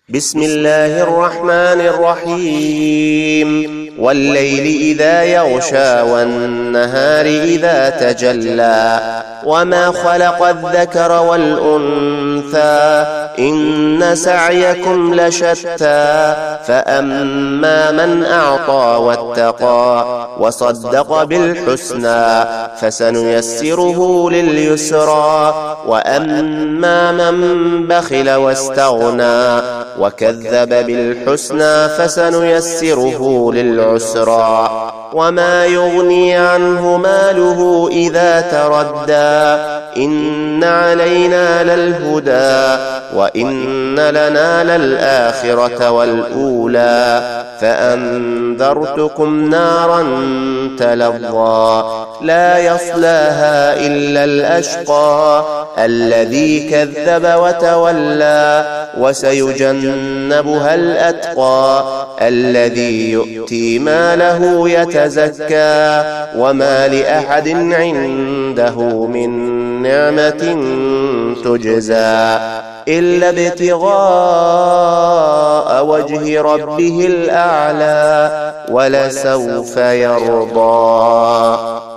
بسم الله الرحمن الرحيم والليل إذا يغشى والنهار إذا تجلى وما خلق الذكر والأنثى إن سعيكم لشتى فأما من أعطى واتقى وصدق بالحسنى فسنيسره لليسرى وأما من بخل واستغنى وكذب بالحسنى فسنيسره للعسرى وما يغني عنه ماله إذا تردى إن علينا للهدى وإن لنا للآخرة والأولى فأنذرتكم نارا تلظى لا يصلاها إلا الأشقى الذي كذب وتولى وسيجنبها الأتقى الذي يؤتي ماله يتزكى وما لأحد عنده من نعمة تجزى إلا ابتغاء وجه ربه الأعلى ولسوف يرضى.